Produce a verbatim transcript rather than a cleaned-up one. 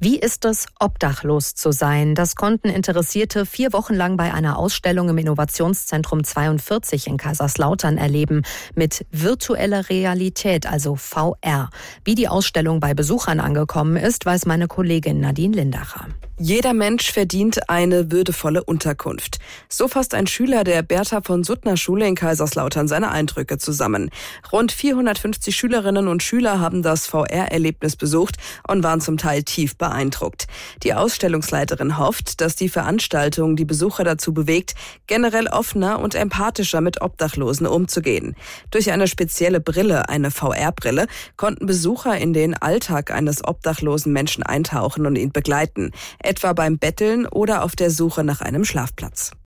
Wie ist es, obdachlos zu sein? Das konnten Interessierte vier Wochen lang bei einer Ausstellung im Innovationszentrum zweiundvierzig in Kaiserslautern erleben. Mit virtueller Realität, also V R. Wie die Ausstellung bei Besuchern angekommen ist, weiß meine Kollegin Nadine Lindacher. Jeder Mensch verdient eine würdevolle Unterkunft. So fasst ein Schüler der Bertha von Suttner Schule in Kaiserslautern seine Eindrücke zusammen. Rund vierhundertfünfzig Schülerinnen und Schüler haben das V R-Erlebnis besucht und waren zum Teil tief beeindruckt. Die Ausstellungsleiterin hofft, dass die Veranstaltung die Besucher dazu bewegt, generell offener und empathischer mit Obdachlosen umzugehen. Durch eine spezielle Brille, eine V R-Brille, konnten Besucher in den Alltag eines obdachlosen Menschen eintauchen und ihn begleiten, etwa beim Betteln oder auf der Suche nach einem Schlafplatz.